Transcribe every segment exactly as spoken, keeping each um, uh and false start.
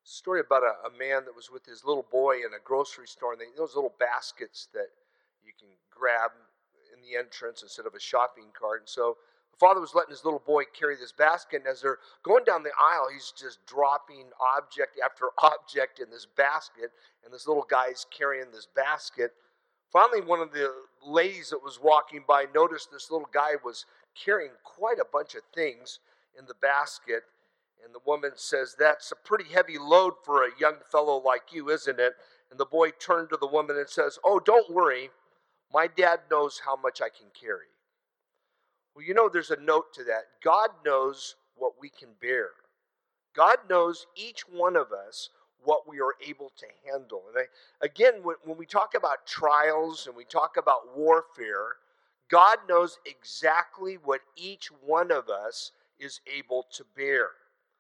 Story about a, a man that was with his little boy in a grocery store, and they those little baskets that you can grab in the entrance instead of a shopping cart. And so the father was letting his little boy carry this basket, and as they're going down the aisle, he's just dropping object after object in this basket, and this little guy's carrying this basket. Finally, one of the ladies that was walking by noticed this little guy was carrying quite a bunch of things in the basket. And the woman says, "That's a pretty heavy load for a young fellow like you, isn't it?" And the boy turned to the woman and says, "Oh, don't worry. My dad knows how much I can carry." Well, you know, there's a note to that. God knows what we can bear. God knows each one of us what we are able to handle. And I, again, when, when we talk about trials and we talk about warfare, God knows exactly what each one of us is able to bear.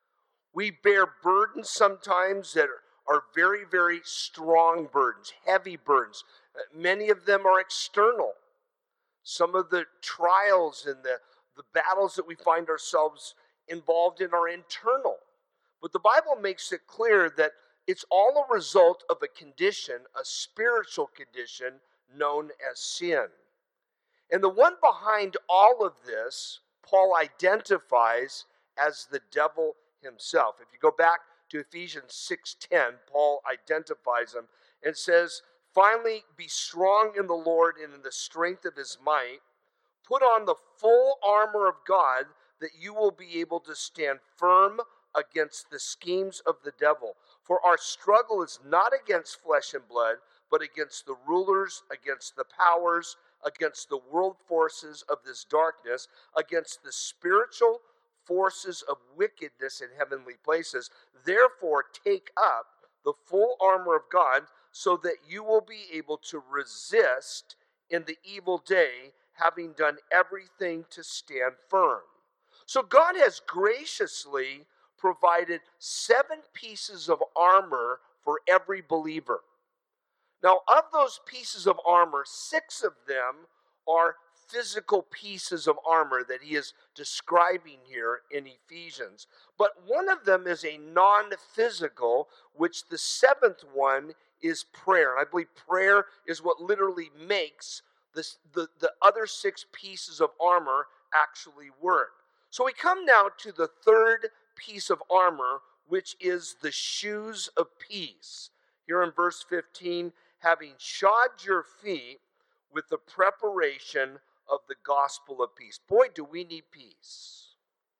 We bear burdens sometimes that are, are very, very strong burdens, heavy burdens. Uh, many of them are external. Some of the trials and the, the battles that we find ourselves involved in are internal. But the Bible makes it clear that it's all a result of a condition, a spiritual condition known as sin. And the one behind all of this, Paul identifies as the devil himself. If you go back to Ephesians six ten, Paul identifies him and says, "Finally, be strong in the Lord and in the strength of his might. Put on the full armor of God that you will be able to stand firm against the schemes of the devil. For our struggle is not against flesh and blood, but against the rulers, against the powers, against the world forces of this darkness, against the spiritual forces of wickedness in heavenly places. Therefore, take up the full armor of God so that you will be able to resist in the evil day, having done everything to stand firm." So God has graciously provided seven pieces of armor for every believer. Now, of those pieces of armor, six of them are physical pieces of armor that he is describing here in Ephesians. But one of them is a non-physical, which the seventh one is prayer. And I believe prayer is what literally makes this, the, the other six pieces of armor actually work. So we come now to the third piece of armor, which is the shoes of peace. Here in verse fifteen, "Having shod your feet with the preparation of the gospel of peace." Boy, do we need peace.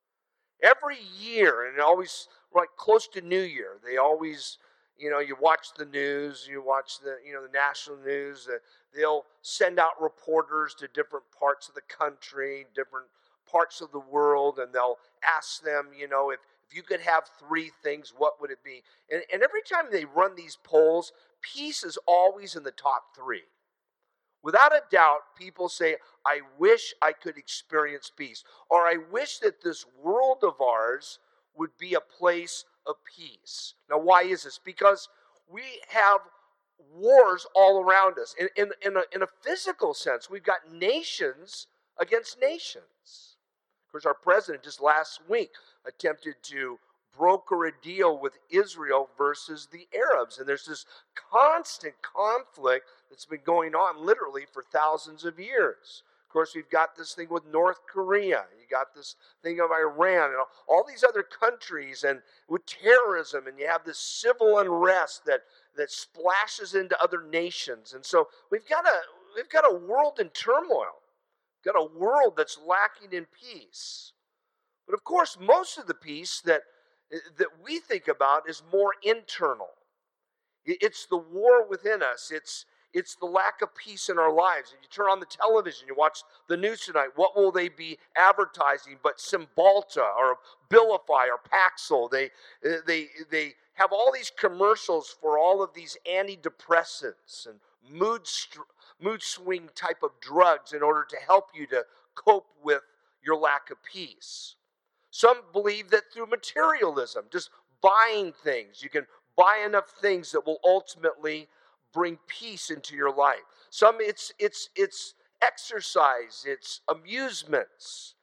Every year, and always right close to New Year, they always, you know, you watch the news, you watch the, you know, the national news, uh, they'll send out reporters to different parts of the country, different parts of the world, and they'll ask them, you know, if, if you could have three things, what would it be? And, and every time they run these polls, peace is always in the top three. Without a doubt, people say, "I wish I could experience peace," or "I wish that this world of ours would be a place of peace." Now, why is this? Because we have wars all around us. In, in, in, a, in a physical sense, we've got nations against nations. Of course, our president just last week attempted to broker a deal with Israel versus the Arabs. And there's this constant conflict that's been going on literally for thousands of years. Of course, we've got this thing with North Korea. You got this thing of Iran and all these other countries, and with terrorism, and you have this civil unrest that, that splashes into other nations. And so we've got a we've got a world in turmoil. We've got a world that's lacking in peace. But of course, most of the peace that that we think about is more internal. It's the war within us. It's It's the lack of peace in our lives. If you turn on the television, you watch the news tonight, what will they be advertising but Cymbalta or Abilify or Paxil? They, they, they have all these commercials for all of these antidepressants and mood, mood swing type of drugs in order to help you to cope with your lack of peace. Some believe that through materialism, just buying things, you can buy enough things that will ultimately bring peace into your life. Some it's it's it's exercise, it's amusements,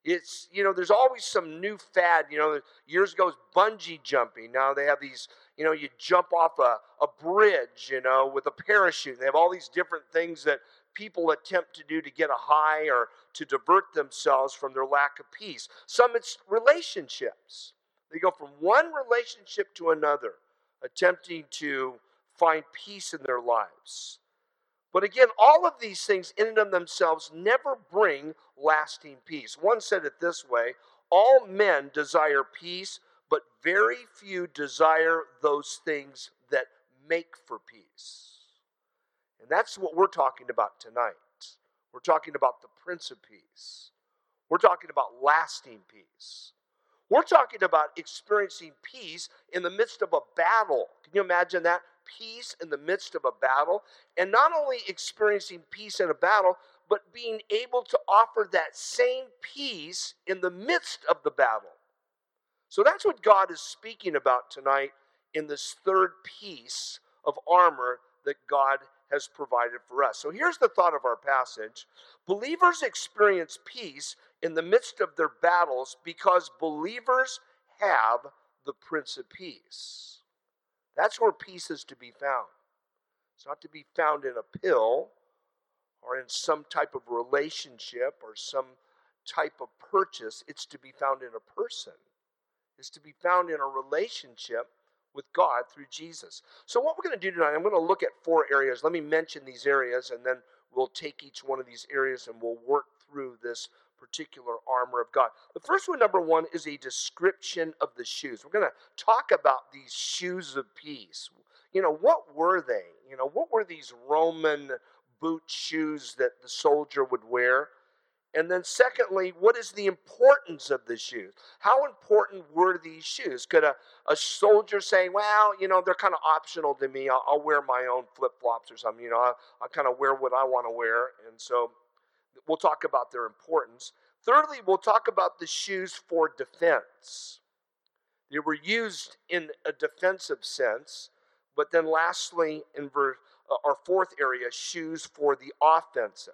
It's, you know, there's always some new fad. You know, years ago it was bungee jumping. Now they have these, you know, you jump off a, a bridge, you know, with a parachute. They have all these different things that people attempt to do to get a high or to divert themselves from their lack of peace. Some it's relationships. They go from one relationship to another, attempting to find peace in their lives. But again, all of these things in and of themselves never bring lasting peace. One said it this way: all men desire peace, but very few desire those things that make for peace. And that's what we're talking about tonight. We're talking about the Prince of Peace. We're talking about lasting peace. We're talking about experiencing peace in the midst of a battle. Can you imagine that? Peace in the midst of a battle. And not only experiencing peace in a battle, but being able to offer that same peace in the midst of the battle. So that's what God is speaking about tonight in this third piece of armor that God has provided for us. So here's the thought of our passage. Believers experience peace in the midst of their battles because believers have the Prince of Peace. That's where peace is to be found. It's not to be found in a pill or in some type of relationship or some type of purchase. It's to be found in a person. It's to be found in a relationship with God through Jesus. So what we're going to do tonight, I'm going to look at four areas. Let me mention these areas, and then we'll take each one of these areas and we'll work through this particular armor of God. The first one, number one, is a description of the shoes. We're going to talk about these shoes of peace. You know, what were they? You know, what were these Roman boot shoes that the soldier would wear? And then secondly, what is the importance of the shoes? How important were these shoes? Could a, a soldier say, well, you know, they're kind of optional to me. I'll, I'll wear my own flip-flops or something. You know, I'll, I'll kind of wear what I want to wear. And so we'll talk about their importance. Thirdly, we'll talk about the shoes for defense. They were used in a defensive sense. But then lastly, in verse, uh, our fourth area, shoes for the offensive.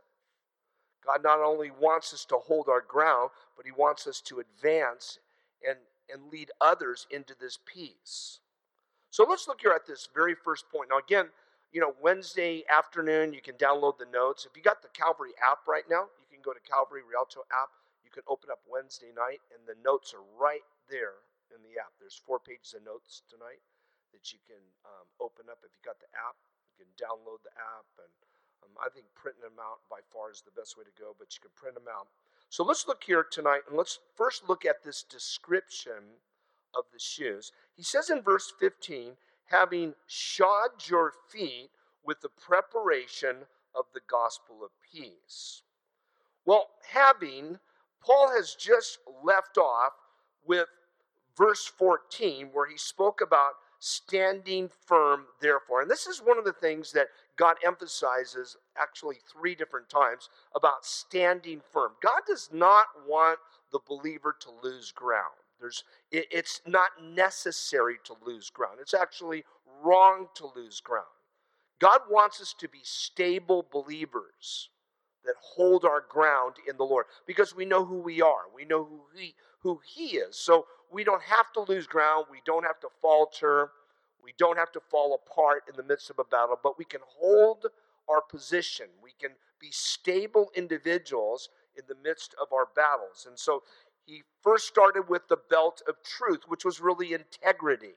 God not only wants us to hold our ground, but he wants us to advance and, and lead others into this peace. So let's look here at this very first point. Now again, you know, Wednesday afternoon, you can download the notes. If you got the Calvary app right now, you can go to Calvary Rialto app. You can open up Wednesday night, and the notes are right there in the app. There's four pages of notes tonight that you can um, open up if you got the app. You can download the app, and Um, I think printing them out by far is the best way to go, but you can print them out. So let's look here tonight, and let's first look at this description of the shoes. He says in verse fifteen, having shod your feet with the preparation of the gospel of peace. Well, having, Paul has just left off with verse fourteen, where he spoke about standing firm, therefore. And this is one of the things that God emphasizes actually three different times about standing firm. God does not want the believer to lose ground. There's, it, it's not necessary to lose ground. It's actually wrong to lose ground. God wants us to be stable believers that hold our ground in the Lord because we know who we are. We know who he, who he is. So we don't have to lose ground. We don't have to falter. We don't have to fall apart in the midst of a battle, but we can hold our position. We can be stable individuals in the midst of our battles. And so he first started with the belt of truth, which was really integrity.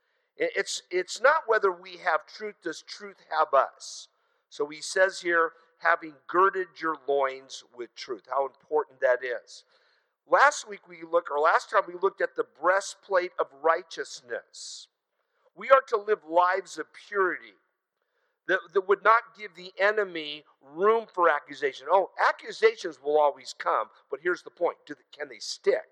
It's, it's not whether we have truth, does truth have us? So he says here, having girded your loins with truth, how important that is. Last week we looked, or last time we looked at the breastplate of righteousness. We are to live lives of purity that, that would not give the enemy room for accusation. Oh, accusations will always come, but here's the point. Do they, can they stick?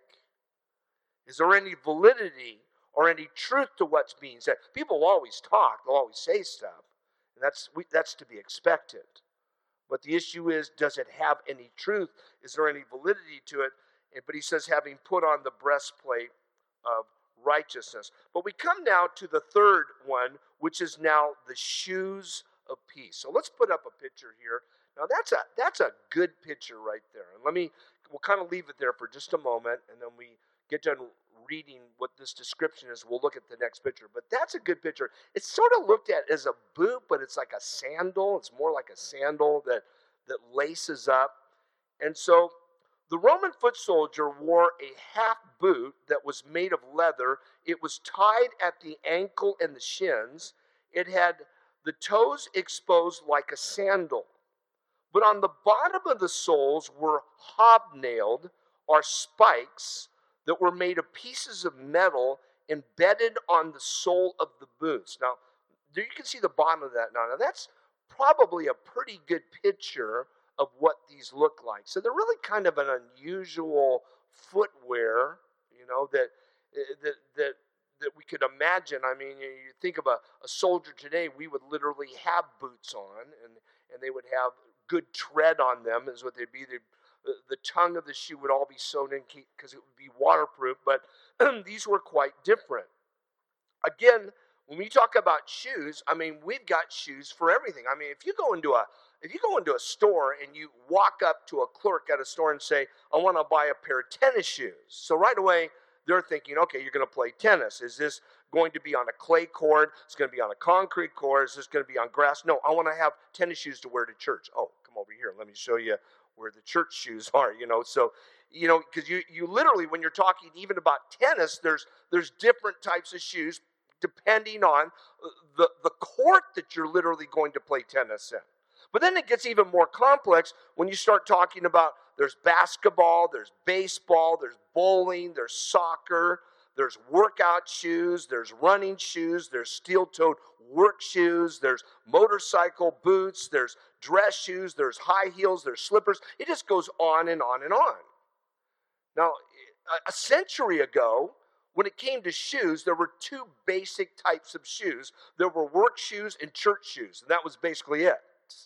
Is there any validity or any truth to what's being said? People will always talk. They'll always say stuff, and that's we, that's to be expected. But the issue is, does it have any truth? Is there any validity to it? But he says, having put on the breastplate of righteousness. But we come now to the third one, which is now the shoes of peace. So let's put up a picture here. Now that's a that's a good picture right there. And let me we'll kind of leave it there for just a moment, and then we get done reading what this description is. We'll look at the next picture. But that's a good picture. It's sort of looked at as a boot, but it's like a sandal. It's more like a sandal that that laces up. And so the Roman foot soldier wore a half boot that was made of leather. It was tied at the ankle and the shins. It had the toes exposed like a sandal. But on the bottom of the soles were hobnailed, or spikes, that were made of pieces of metal embedded on the sole of the boots. Now, there you can see the bottom of that now. Now, that's probably a pretty good picture of what these look like. So they're really kind of an unusual footwear, you know, that that that that we could imagine. I mean, you, you think of a, a soldier today, we would literally have boots on, and, and they would have good tread on them, is what they'd be. They'd, the, the tongue of the shoe would all be sewn in because it would be waterproof, but these were quite different. Again, when we talk about shoes, I mean, we've got shoes for everything. I mean, if you go into a if you go into a store and you walk up to a clerk at a store and say, I want to buy a pair of tennis shoes. So right away, they're thinking, okay, you're going to play tennis. Is this going to be on a clay court? It's going to be on a concrete court? Is this going to be on grass? No, I want to have tennis shoes to wear to church. Oh, come over here. Let me show you where the church shoes are, you know. So, you know, because you, you literally, when you're talking even about tennis, there's there's different types of shoes depending on the, the court that you're literally going to play tennis in. But then it gets even more complex when you start talking about there's basketball, there's baseball, there's bowling, there's soccer, there's workout shoes, there's running shoes, there's steel-toed work shoes, there's motorcycle boots, there's dress shoes, there's high heels, there's slippers. It just goes on and on and on. Now, a century ago, when it came to shoes, there were two basic types of shoes. There were work shoes and church shoes, and that was basically it.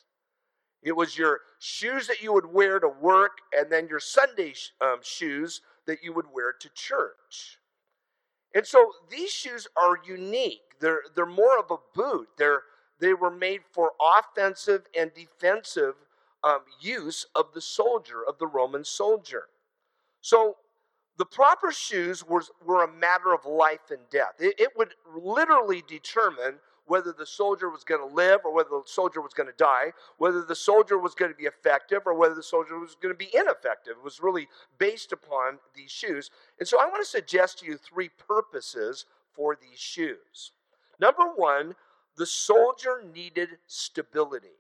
It was your shoes that you would wear to work, and then your Sunday um, shoes that you would wear to church. And so these shoes are unique. They're they're more of a boot. They're they were made for offensive and defensive um, use of the soldier, of the Roman soldier. So the proper shoes was, were a matter of life and death. It, it would literally determine whether the soldier was going to live or whether the soldier was going to die, whether the soldier was going to be effective or whether the soldier was going to be ineffective. It was really based upon these shoes. And so I want to suggest to you three purposes for these shoes. Number one, the soldier needed stability.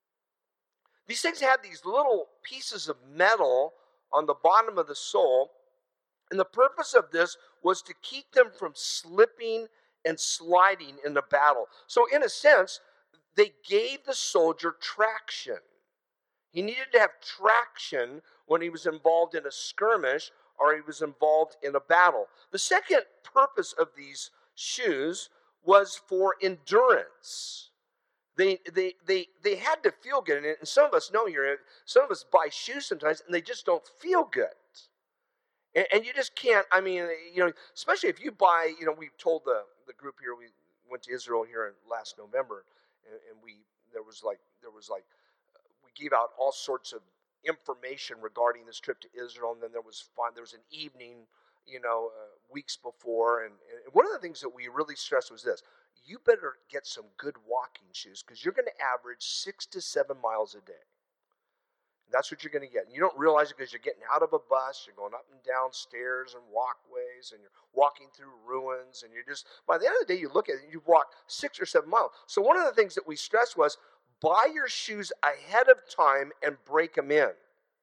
These things had these little pieces of metal on the bottom of the sole, and the purpose of this was to keep them from slipping and sliding in the battle. So in a sense, they gave the soldier traction. He needed to have traction when he was involved in a skirmish or he was involved in a battle. The second purpose of these shoes was for endurance. They they they they had to feel good. And some of us know here, some of us buy shoes sometimes and they just don't feel good. And, and you just can't, I mean, you know, especially if you buy, you know, we've told the, the group here, we went to Israel here in last November, and, and we, there was like, there was like, we gave out all sorts of information regarding this trip to Israel, and then there was fun, there was an evening, you know, uh, weeks before, and, and one of the things that we really stressed was this: you better get some good walking shoes, because you're going to average six to seven miles a day. That's what you're going to get. And you don't realize it because you're getting out of a bus, you're going up and down stairs and walkways, and you're walking through ruins, and you're just, by the end of the day, you look at it, you've walked six or seven miles. So one of the things that we stressed was, buy your shoes ahead of time and break them in.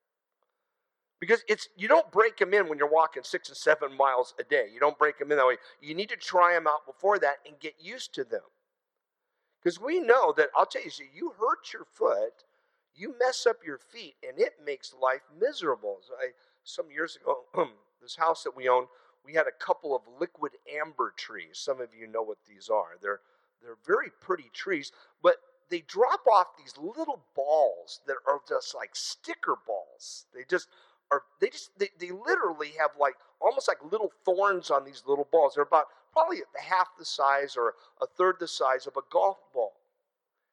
Because it's you don't break them in when you're walking six and seven miles a day. You don't break them in that way. You need to try them out before that and get used to them. Because we know that, I'll tell you, so you hurt your foot, you mess up your feet, and it makes life miserable. So I, some years ago, this house that we own, we had a couple of liquid amber trees. Some of you know what these are. They're they're very pretty trees, but they drop off these little balls that are just like sticker balls. They just are. They just they, they literally have like almost like little thorns on these little balls. They're about probably half the size or a third the size of a golf ball.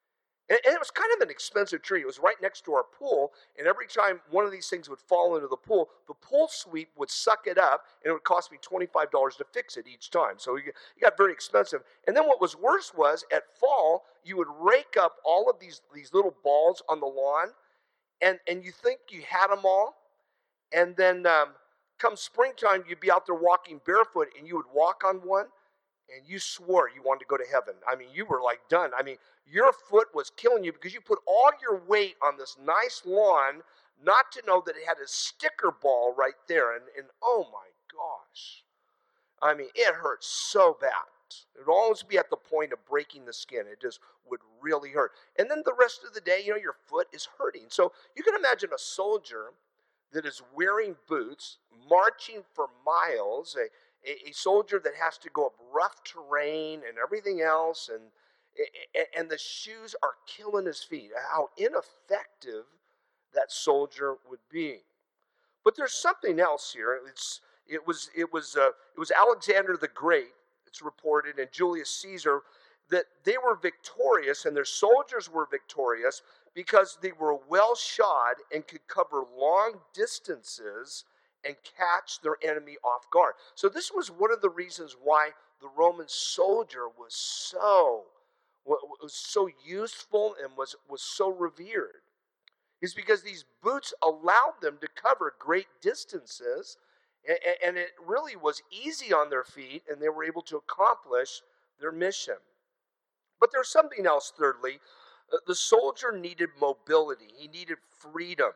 And, and it was kind of an expensive tree. It was right next to our pool, and every time one of these things would fall into the pool, the pool sweep would suck it up, and it would cost me twenty-five dollars to fix it each time. So it got very expensive. And then what was worse was, at fall, you would rake up all of these, these little balls on the lawn, and, and you think you had them all, and then um, come springtime, you'd be out there walking barefoot, and you would walk on one, and you swore you wanted to go to heaven. I mean, you were like done. I mean, your foot was killing you because you put all your weight on this nice lawn, not to know that it had a sticker ball right there. And, and oh my gosh. I mean, it hurt so bad. It would always be at the point of breaking the skin. It just would really hurt. And then the rest of the day, you know, your foot is hurting. So you can imagine a soldier that is wearing boots, marching for miles, a A, a soldier that has to go up rough terrain and everything else, and and the shoes are killing his feet. How ineffective that soldier would be. But there's something else here. It's it was it was uh, it was Alexander the Great. It's reported, and Julius Caesar, that they were victorious and their soldiers were victorious because they were well shod and could cover long distances and catch their enemy off guard. So this was one of the reasons why the Roman soldier was so was so useful and was, was so revered. Is because these boots allowed them to cover great distances, and, and it really was easy on their feet, and they were able to accomplish their mission. But there's something else, thirdly. The soldier needed mobility. He needed freedom.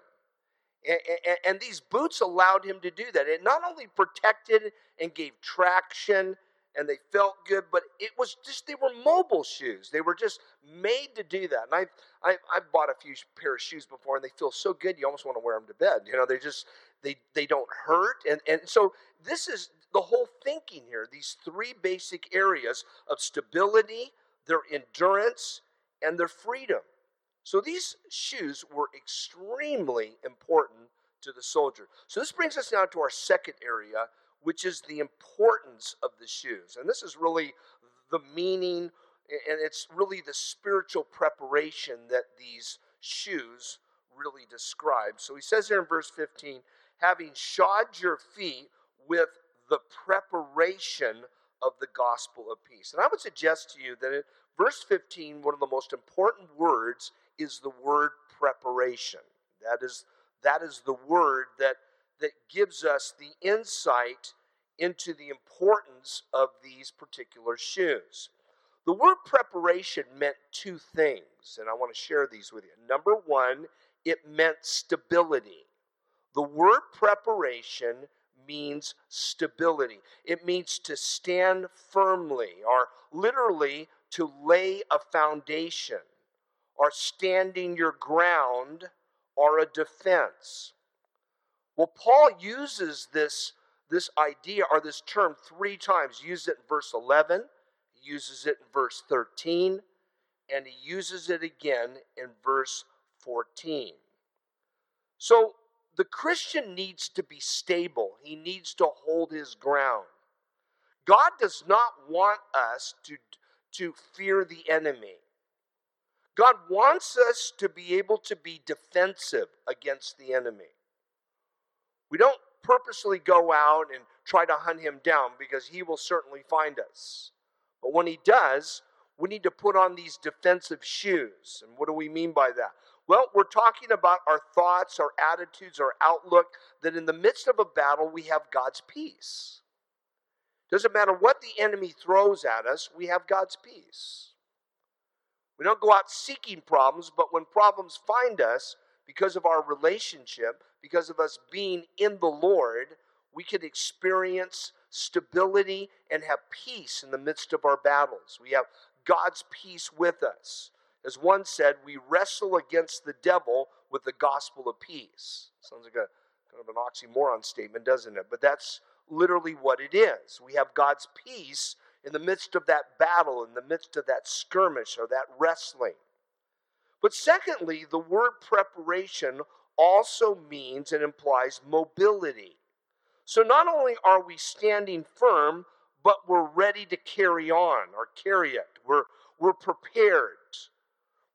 And these boots allowed him to do that. It not only protected and gave traction, and they felt good, but it was just, they were mobile shoes. They were just made to do that. And I've, I've, I've bought a few pair of shoes before, and they feel so good, you almost want to wear them to bed. You know, they just, they, they don't hurt. And, and so this is the whole thinking here. These three basic areas of stability, their endurance, and their freedom. So these shoes were extremely important to the soldier. So this brings us now to our second area, which is the importance of the shoes. And this is really the meaning, and it's really the spiritual preparation that these shoes really describe. So he says here in verse fifteen, having shod your feet with the preparation of the gospel of peace. And I would suggest to you that in verse fifteen, one of the most important words is the word preparation. That is, that is the word that, that gives us the insight into the importance of these particular shoes. The word preparation meant two things, and I want to share these with you. Number one, it meant stability. The word preparation means stability. It means to stand firmly, or literally to lay a foundation, or standing your ground, or a defense. Well, Paul uses this, this idea or this term three times. He uses it in verse eleven, he uses it in verse thirteen, and he uses it again in verse fourteen. So the Christian needs to be stable. He needs to hold his ground. God does not want us to, to fear the enemy. God wants us to be able to be defensive against the enemy. We don't purposely go out and try to hunt him down, because he will certainly find us. But when he does, we need to put on these defensive shoes. And what do we mean by that? Well, we're talking about our thoughts, our attitudes, our outlook, that in the midst of a battle, we have God's peace. Doesn't matter what the enemy throws at us, we have God's peace. We don't go out seeking problems, but when problems find us, because of our relationship, because of us being in the Lord, we can experience stability and have peace in the midst of our battles. We have God's peace with us. As one said, we wrestle against the devil with the gospel of peace. Sounds like a kind of an oxymoron statement, doesn't it? But that's literally what it is. We have God's peace in the midst of that battle, in the midst of that skirmish or that wrestling. But secondly, the word preparation also means and implies mobility. So not only are we standing firm, but we're ready to carry on or carry it. We're, we're prepared.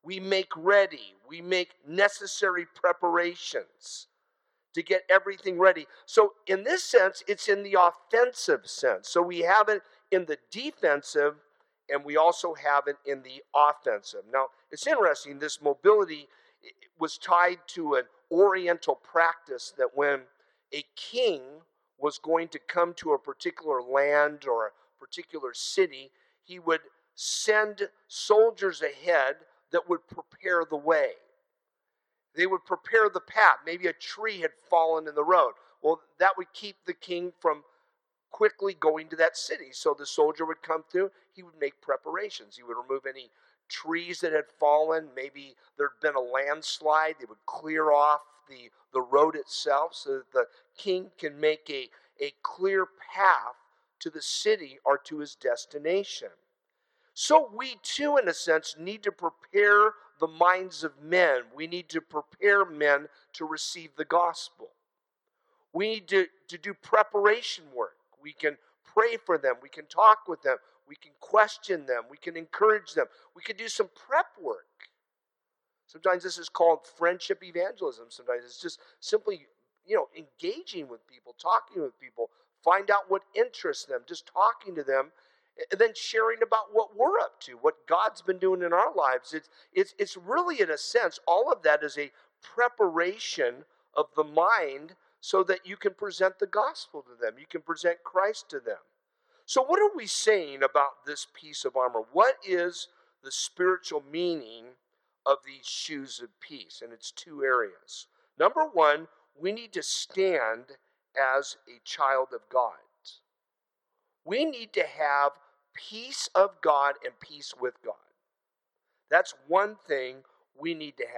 We make ready. We make necessary preparations to get everything ready. So in this sense, it's in the offensive sense. So we have it in the defensive, and we also have it in the offensive. Now, it's interesting, this mobility was tied to an Oriental practice that when a king was going to come to a particular land or a particular city, he would send soldiers ahead that would prepare the way. They would prepare the path. Maybe a tree had fallen in the road. Well, that would keep the king from quickly going to that city. So the soldier would come through. He would make preparations. He would remove any trees that had fallen. Maybe there had been a landslide. They would clear off the, the road itself so that the king can make a, a clear path to the city or to his destination. So we too, in a sense, need to prepare the minds of men. We need to prepare men to receive the gospel. We need to, to do preparation work. We can pray for them. We can talk with them. We can question them. We can encourage them. We can do some prep work. Sometimes this is called friendship evangelism. Sometimes it's just simply, you know, engaging with people, talking with people, find out what interests them, just talking to them, and then sharing about what we're up to, what God's been doing in our lives. It's, it's, it's really, in a sense, all of that is a preparation of the mind so that you can present the gospel to them. You can present Christ to them. So what are we saying about this piece of armor? What is the spiritual meaning of these shoes of peace? And it's two areas. Number one, we need to stand as a child of God. We need to have peace of God and peace with God. That's one thing we need to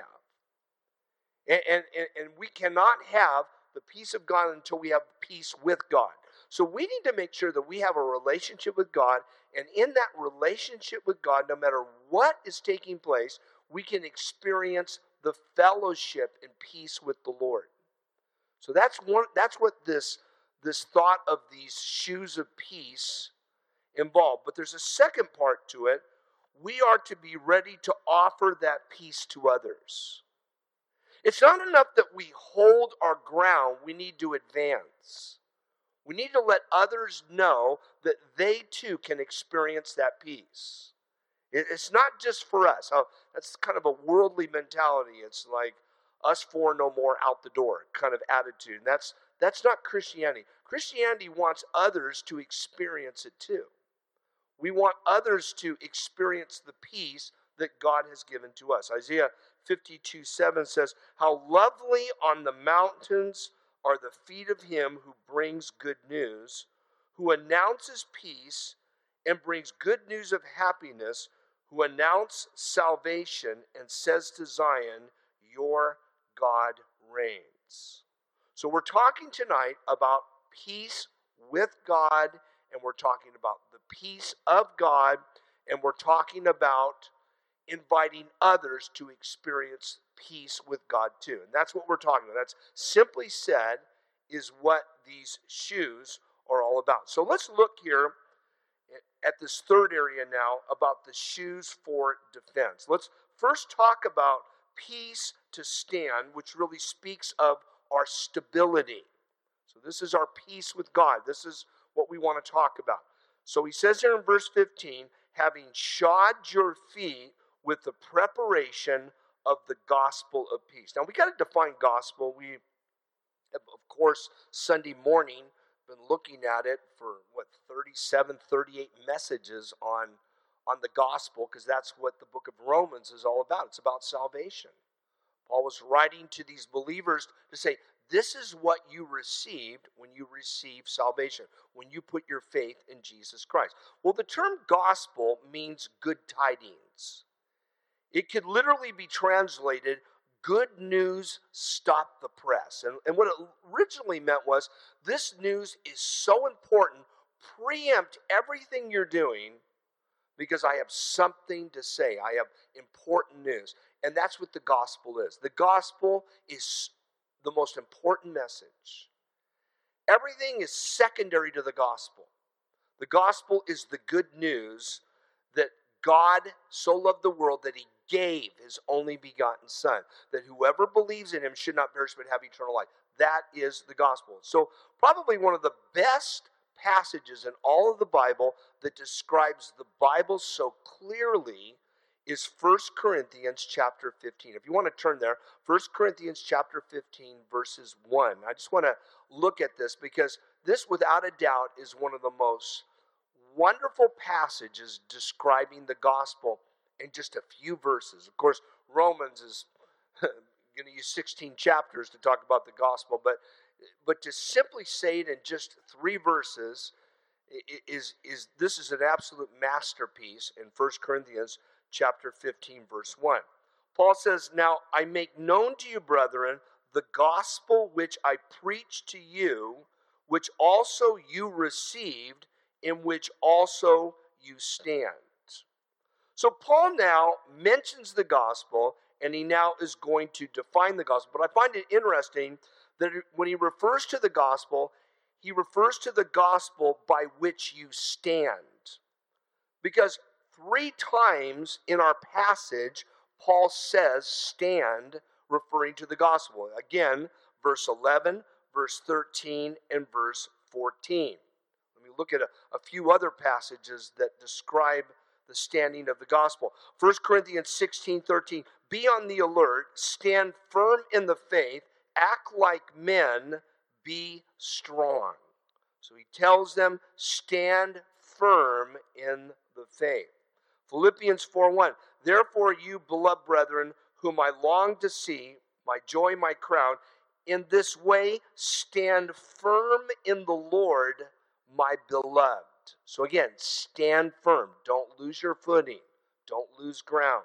have. And, and, and we cannot have the peace of God until we have peace with God. So we need to make sure that we have a relationship with God, and in that relationship with God, no matter what is taking place, we can experience the fellowship and peace with the Lord. So that's one. That's what this, this thought of these shoes of peace involved. But there's a second part to it. We are to be ready to offer that peace to others. It's not enough that we hold our ground. We need to advance. We need to let others know that they too can experience that peace. It's not just for us. That's kind of a worldly mentality. It's like us four no more, out the door kind of attitude. And that's, that's not Christianity. Christianity wants others to experience it too. We want others to experience the peace that God has given to us. Isaiah fifty-two seven says, "How lovely on the mountains are the feet of him who brings good news, who announces peace and brings good news of happiness, who announce salvation and says to Zion, your God reigns." So we're talking tonight about peace with God, and we're talking about the peace of God, and we're talking about inviting others to experience peace with God too. And that's what we're talking about. That's simply said is what these shoes are all about. So let's look here at this third area now about the shoes for defense. Let's first talk about peace to stand, which really speaks of our stability. So this is our peace with God. This is what we want to talk about. So he says here in verse fifteen, having shod your feet with the preparation of the gospel of peace. Now we got to define gospel. We have, of course, Sunday morning been looking at it for what thirty-seven, thirty-eight messages on on the gospel, because that's what the book of Romans is all about. It's about salvation. Paul was writing to these believers to say, this is what you received when you received salvation, when you put your faith in Jesus Christ. Well, the term gospel means good tidings. It could literally be translated, good news, stop the press. And, and what it originally meant was, this news is so important, preempt everything you're doing, because I have something to say. I have important news. And that's what the gospel is. The gospel is the most important message. Everything is secondary to the gospel. The gospel is the good news that God so loved the world that he gave his only begotten Son, that whoever believes in him should not perish but have eternal life. That is the gospel. So probably one of the best passages in all of the Bible that describes the Bible so clearly is First Corinthians chapter fifteen. If you want to turn there, First Corinthians chapter fifteen, verses one. I just want to look at this because this, without a doubt, is one of the most wonderful passages describing the gospel in just a few verses. Of course, Romans is going to use sixteen chapters to talk about the gospel, but but to simply say it in just three verses is is this is an absolute masterpiece in First Corinthians chapter fifteen, verse one. Paul says, "Now I make known to you, brethren, the gospel which I preached to you, which also you received, in which also you stand." So Paul now mentions the gospel, and he now is going to define the gospel. But I find it interesting that when he refers to the gospel, he refers to the gospel by which you stand. Because three times in our passage, Paul says stand, referring to the gospel. Again, verse eleven, verse thirteen, and verse fourteen. Let me look at a, a few other passages that describe the standing of the gospel. First Corinthians sixteen, thirteen. Be on the alert, stand firm in the faith, act like men, be strong. So he tells them, stand firm in the faith. Philippians four, one. Therefore you, beloved brethren, whom I long to see, my joy, my crown, in this way stand firm in the Lord, my beloved. So again, stand firm. Don't lose your footing. Don't lose ground.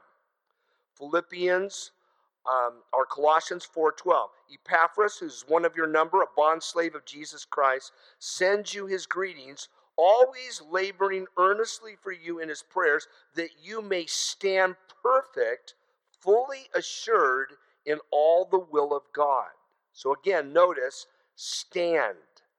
Philippians, um, or Colossians four twelve. Epaphras, who's one of your number, a bondslave of Jesus Christ, sends you his greetings, always laboring earnestly for you in his prayers, that you may stand perfect, fully assured in all the will of God. So again, notice, stand.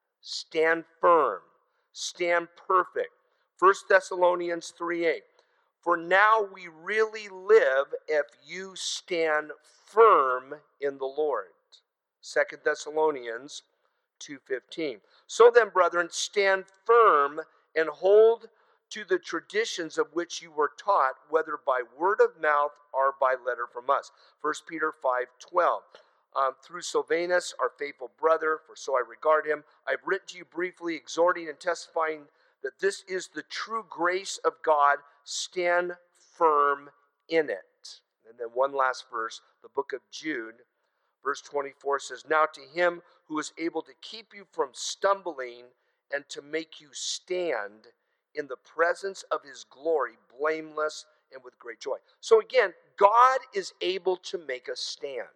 Stand firm. Stand perfect. First Thessalonians three eight. For now we really live if you stand firm in the Lord. Second Thessalonians two fifteen. So then, brethren, stand firm and hold to the traditions of which you were taught, whether by word of mouth or by letter from us. First Peter five twelve. Um, through Silvanus, our faithful brother, for so I regard him, I've written to you briefly, exhorting and testifying that this is the true grace of God. Stand firm in it. And then one last verse, the book of Jude, verse twenty-four says, Now to him who is able to keep you from stumbling and to make you stand in the presence of his glory, blameless and with great joy. So again, God is able to make us stand.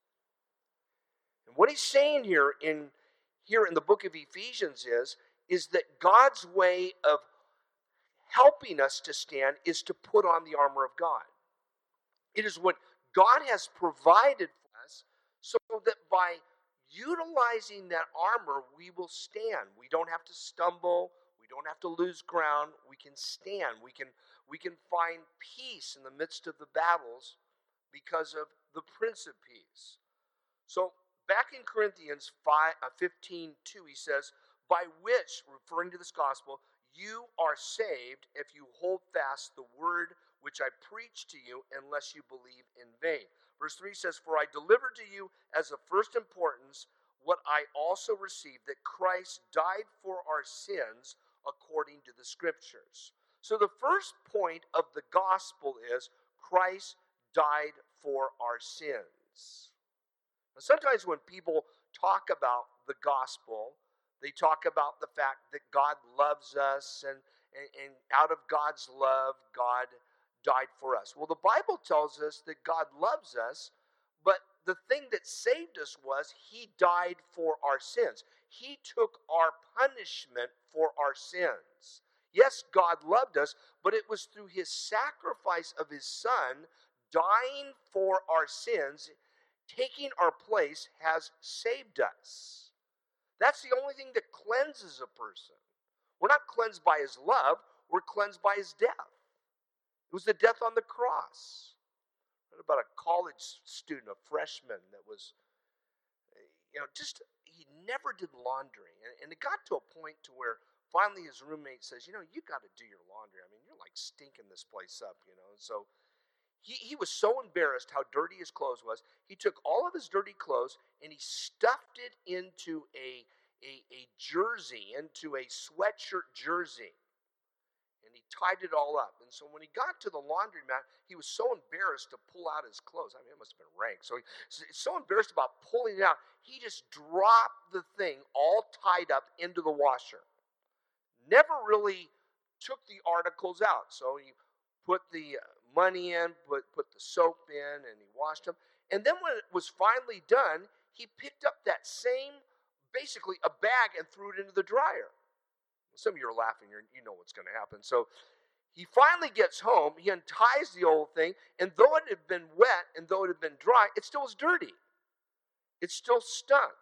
And what he's saying here in here in the book of Ephesians is, is that God's way of helping us to stand is to put on the armor of God. It is what God has provided for us so that by utilizing that armor, we will stand. We don't have to stumble. We don't have to lose ground. We can stand. We can, we can find peace in the midst of the battles because of the Prince of Peace. So back in Corinthians fifteen two, he says, by which, referring to this gospel, you are saved if you hold fast the word which I preach to you, unless you believe in vain. Verse three says, For I delivered to you as of first importance what I also received, that Christ died for our sins according to the Scriptures. So the first point of the gospel is Christ died for our sins. Now, sometimes when people talk about the gospel, they talk about the fact that God loves us, and, and, and out of God's love, God died for us. Well, the Bible tells us that God loves us, but the thing that saved us was he died for our sins. He took our punishment for our sins. Yes, God loved us, but it was through his sacrifice of his Son, dying for our sins, taking our place, has saved us. That's the only thing that cleanses a person. We're not cleansed by his love, we're cleansed by his death. It was the death on the cross. about a college student, a freshman that was, you know, just he never did laundry, and, and it got to a point to where finally his roommate says, you know, you got to do your laundry. I mean, you're like stinking this place up, you know. And so he he was so embarrassed how dirty his clothes was. He took all of his dirty clothes and he stuffed it into a a, a jersey, into a sweatshirt jersey. And he tied it all up. And so when he got to the laundromat, he was so embarrassed to pull out his clothes. I mean, it must have been rank. So he's so embarrassed about pulling it out, he just dropped the thing all tied up into the washer. Never really took the articles out. So he put the money in, put, put the soap in, and he washed them. And then when it was finally done, he picked up that same, basically a bag, and threw it into the dryer. Some of you are laughing, you're, you know what's going to happen. So he finally gets home, he unties the old thing, and though it had been wet and though it had been dry, it still was dirty. It still stunk.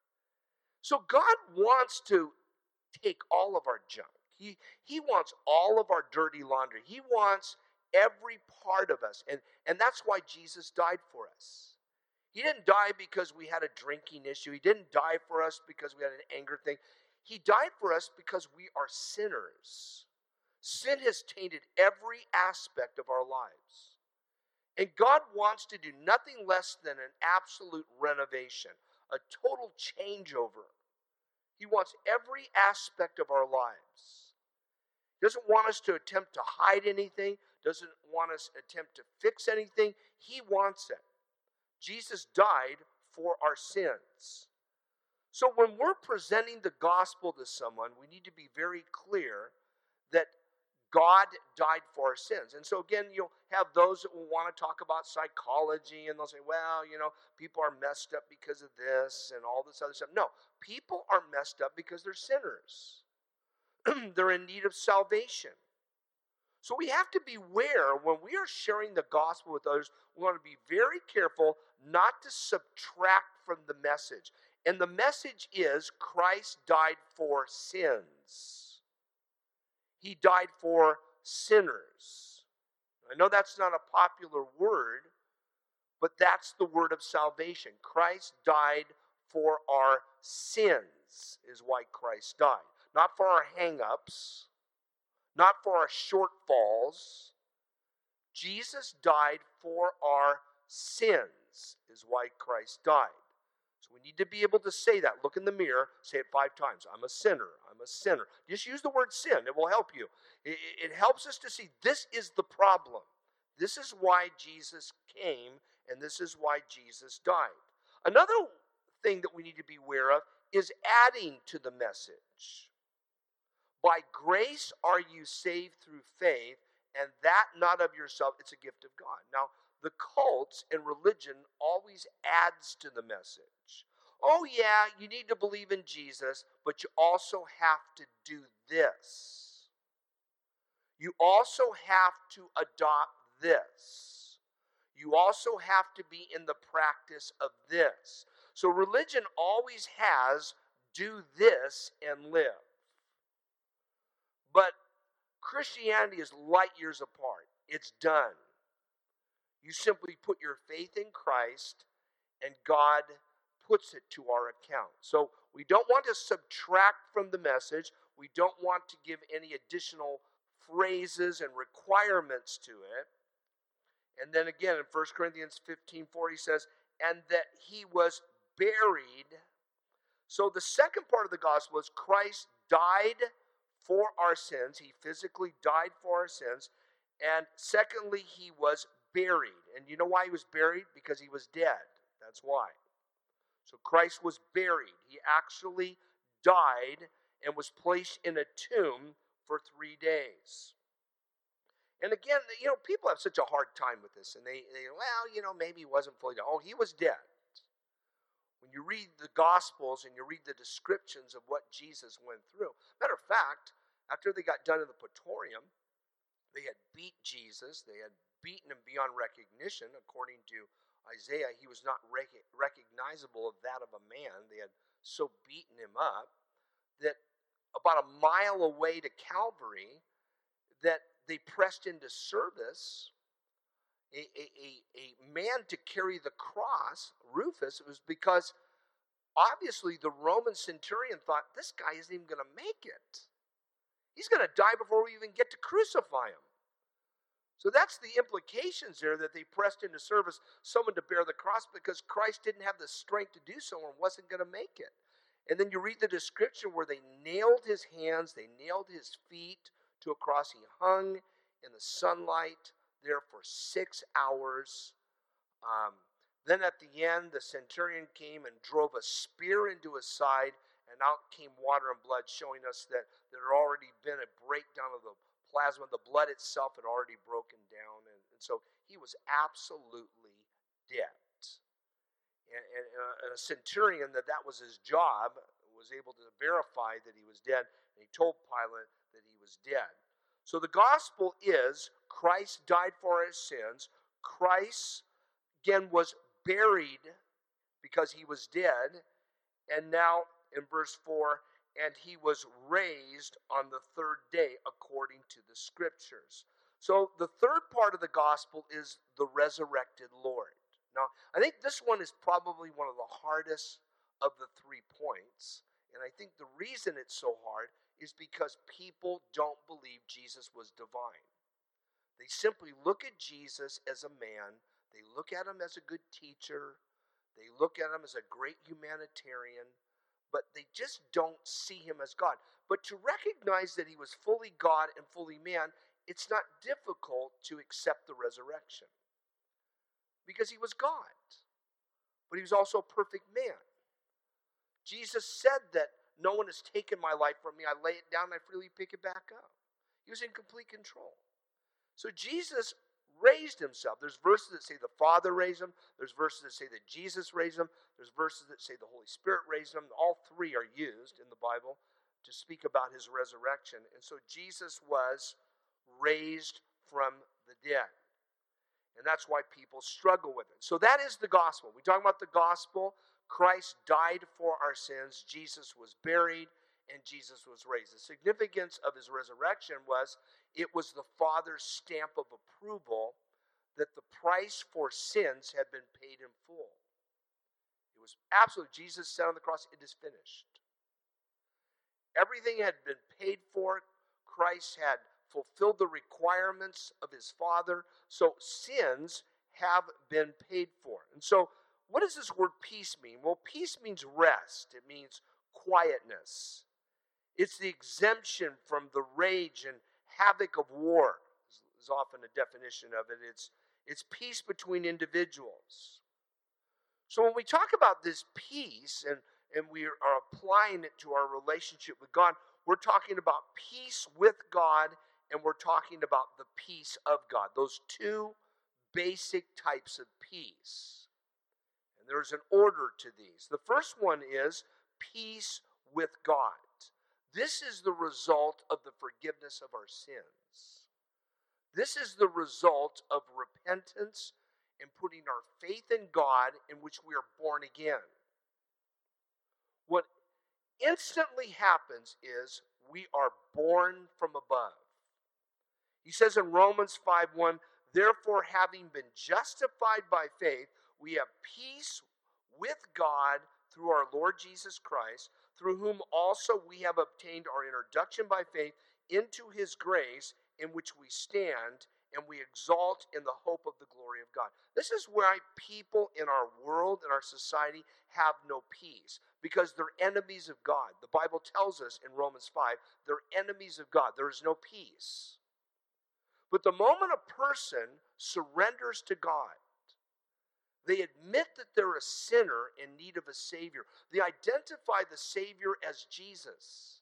So God wants to take all of our junk. He, he wants all of our dirty laundry. He wants every part of us. And, and that's why Jesus died for us. He didn't die because we had a drinking issue. He didn't die for us because we had an anger thing. He died for us because we are sinners. Sin has tainted every aspect of our lives. And God wants to do nothing less than an absolute renovation, a total changeover. He wants every aspect of our lives. He doesn't want us to attempt to hide anything, doesn't want us to attempt to fix anything. He wants it. Jesus died for our sins. So when we're presenting the gospel to someone, we need to be very clear that God died for our sins. And so again, you'll have those that will want to talk about psychology, and they'll say, well, you know, people are messed up because of this and all this other stuff. No, people are messed up because they're sinners. They're in need of salvation. So we have to beware when we are sharing the gospel with others. We want to be very careful not to subtract from the message. And the message is Christ died for sins. He died for sinners. I know that's not a popular word, but that's the word of salvation. Christ died for our sins is why Christ died. Not for our hang-ups, not for our shortfalls. Jesus died for our sins is why Christ died. So we need to be able to say that. Look in the mirror, say it five times. I'm a sinner. I'm a sinner. Just use the word sin. It will help you. It, it helps us to see this is the problem. This is why Jesus came, and this is why Jesus died. Another thing that we need to be aware of is adding to the message. By grace are you saved through faith, and that not of yourself. It's a gift of God. Now, the cults and religion always adds to the message. Oh yeah, you need to believe in Jesus, but you also have to do this. You also have to adopt this. You also have to be in the practice of this. So religion always has do this and live. But Christianity is light years apart. It's done. You simply put your faith in Christ, and God puts it to our account. So we don't want to subtract from the message. We don't want to give any additional phrases and requirements to it. And then again in First Corinthians fifteen four he says, and that he was buried. So the second part of the gospel is Christ died for our sins. He physically died for our sins. And secondly, he was buried. And you know why he was buried? Because he was dead. That's why. So Christ was buried. He actually died and was placed in a tomb for three days. And again, you know, people have such a hard time with this. And they, they well, you know, maybe he wasn't fully dead. Oh, he was dead. When you read the Gospels and you read the descriptions of what Jesus went through. Matter of fact, after they got done in the Praetorium, they had beat Jesus. They had beaten him beyond recognition. According to Isaiah, he was not rec- recognizable of that of a man. They had so beaten him up that about a mile away to Calvary, that they pressed into service, a, a, a, a man to carry the cross, Rufus, it was because obviously the Roman centurion thought, this guy isn't even going to make it. He's going to die before we even get to crucify him. So that's the implications there, that they pressed into service someone to bear the cross because Christ didn't have the strength to do so and wasn't going to make it. And then you read the description where they nailed his hands, they nailed his feet to a cross. He hung in the sunlight there for six hours. Um, then at the end, the centurion came and drove a spear into his side, and out came water and blood, showing us that there had already been a breakdown of the plasma. The blood itself had already broken down, and, and so he was absolutely dead. And, and, and a centurion, that that was his job, was able to verify that he was dead, and he told Pilate that he was dead. So the gospel is Christ died for our sins. Christ, again, was buried because he was dead, and now in verse four, and he was raised on the third day according to the scriptures. So the third part of the gospel is the resurrected Lord. Now, I think this one is probably one of the hardest of the three points, and I think the reason it's so hard is because people don't believe Jesus was divine. They simply look at Jesus as a man, they look at him as a good teacher, they look at him as a great humanitarian, but they just don't see him as God. But to recognize that he was fully God and fully man, it's not difficult to accept the resurrection. Because he was God, but he was also a perfect man. Jesus said that no one has taken my life from me. I lay it down and I freely pick it back up. He was in complete control. So Jesus raised himself. There's verses that say the Father raised him. There's verses that say that Jesus raised him. There's verses that say the Holy Spirit raised him. All three are used in the Bible to speak about his resurrection. And so Jesus was raised from the dead. And that's why people struggle with it. So that is the gospel. We talk about the gospel. Christ died for our sins. Jesus was buried, and Jesus was raised. The significance of his resurrection was it was the Father's stamp of approval that the price for sins had been paid in full. It was absolute. Jesus said on the cross, it is finished. Everything had been paid for. Christ had fulfilled the requirements of his Father. So sins have been paid for. And so what does this word peace mean? Well, peace means rest. It means quietness. It's the exemption from the rage and havoc of war, is often a definition of it. It's, it's peace between individuals. So when we talk about this peace and, and we are applying it to our relationship with God, we're talking about peace with God, and we're talking about the peace of God. Those two basic types of peace. And there's an order to these. The first one is peace with God. This is the result of the forgiveness of our sins. This is the result of repentance and putting our faith in God, in which we are born again. What instantly happens is we are born from above. He says in Romans five one, therefore, having been justified by faith, we have peace with God through our Lord Jesus Christ, through whom also we have obtained our introduction by faith into his grace, in which we stand and we exalt in the hope of the glory of God. This is why people in our world, in our society, have no peace, because they're enemies of God. The Bible tells us in Romans five, they're enemies of God. There is no peace. But the moment a person surrenders to God, they admit that they're a sinner in need of a Savior. They identify the Savior as Jesus.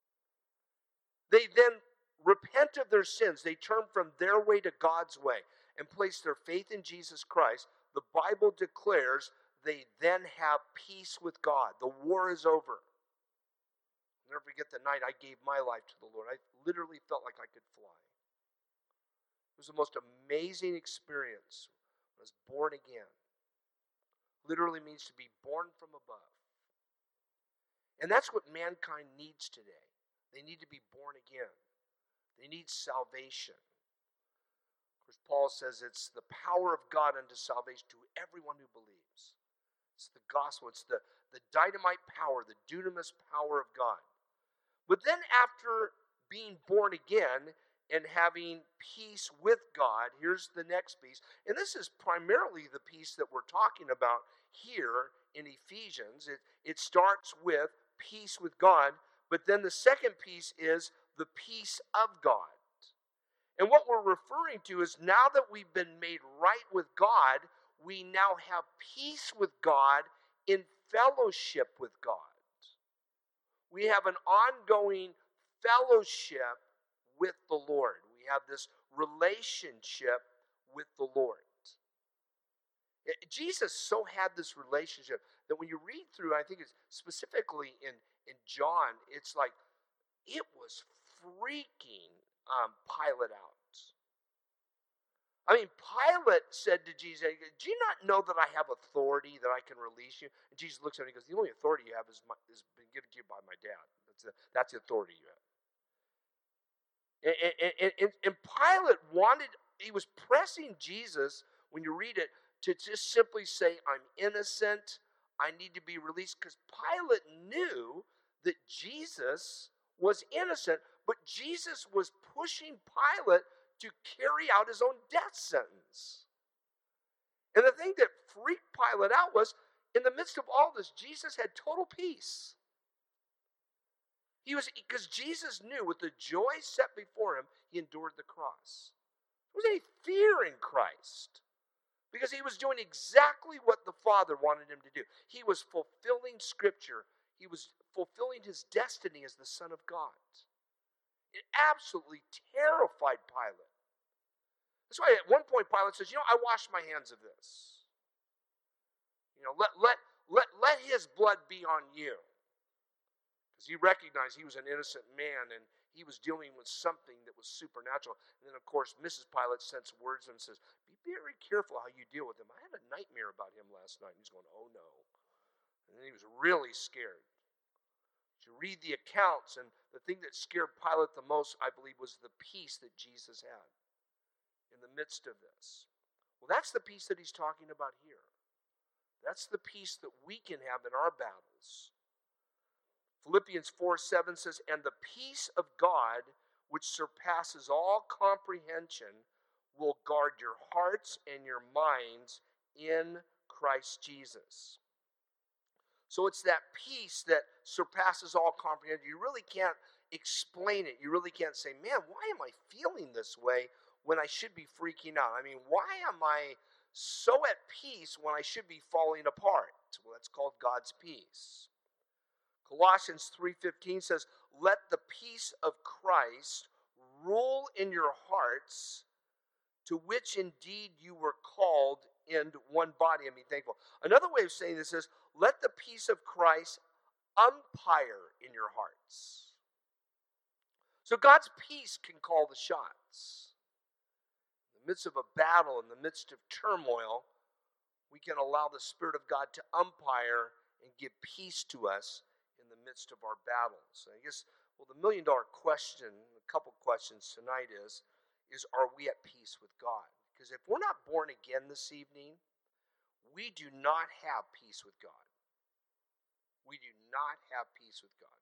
They then repent of their sins. They turn from their way to God's way and place their faith in Jesus Christ. The Bible declares they then have peace with God. The war is over. I'll never forget the night I gave my life to the Lord. I literally felt like I could fly. It was the most amazing experience. I was born again. Literally means to be born from above. And that's what mankind needs today. They need to be born again. They need salvation. Of course, Paul says it's the power of God unto salvation to everyone who believes. It's the gospel. It's the, the dynamite power, the dunamis power of God. But then after being born again and having peace with God, here's the next piece. And this is primarily the piece that we're talking about here in Ephesians. It, it starts with peace with God, but then the second piece is the peace of God. And what we're referring to is now that we've been made right with God, we now have peace with God in fellowship with God. We have an ongoing fellowship with the Lord. We have this relationship with the Lord. Jesus so had this relationship that when you read through, I think it's specifically in, in John, it's like it was freaking um, Pilate out. I mean, Pilate said to Jesus, do you not know that I have authority that I can release you? And Jesus looks at him and he goes, the only authority you have is, my, is been given to you by my dad. That's the, that's the authority you have. And, and, and, and Pilate wanted, he was pressing Jesus, when you read it, to just simply say, I'm innocent, I need to be released. Because Pilate knew that Jesus was innocent, but Jesus was pushing Pilate to carry out his own death sentence. And the thing that freaked Pilate out was, in the midst of all this, Jesus had total peace. He was, because Jesus knew with the joy set before him, he endured the cross. There was any fear in Christ, because he was doing exactly what the Father wanted him to do. He was fulfilling Scripture. He was fulfilling his destiny as the Son of God. It absolutely terrified Pilate. That's why at one point Pilate says, you know, I washed my hands of this. You know, let, let, let, let his blood be on you. Because he recognized he was an innocent man and he was dealing with something that was supernatural. And then, of course, Missus Pilate sends words and says, be very careful how you deal with him. I had a nightmare about him last night. And he's going, oh no. And then he was really scared. To read the accounts, and the thing that scared Pilate the most, I believe, was the peace that Jesus had in the midst of this. Well, that's the peace that he's talking about here. That's the peace that we can have in our battles. Philippians four seven says, and the peace of God, which surpasses all comprehension, will guard your hearts and your minds in Christ Jesus. So it's that peace that surpasses all comprehension. You really can't explain it. You really can't say, man, why am I feeling this way when I should be freaking out? I mean, why am I so at peace when I should be falling apart? Well, that's called God's peace. Colossians three fifteen says, let the peace of Christ rule in your hearts, to which indeed you were called in one body, and be thankful. Another way of saying this is, let the peace of Christ umpire in your hearts. So God's peace can call the shots. In the midst of a battle, in the midst of turmoil, we can allow the Spirit of God to umpire and give peace to us in the midst of our battles. I guess, well, the million dollar question, a couple questions tonight is, is are we at peace with God? Because if we're not born again this evening, we do not have peace with God. We do not have peace with God.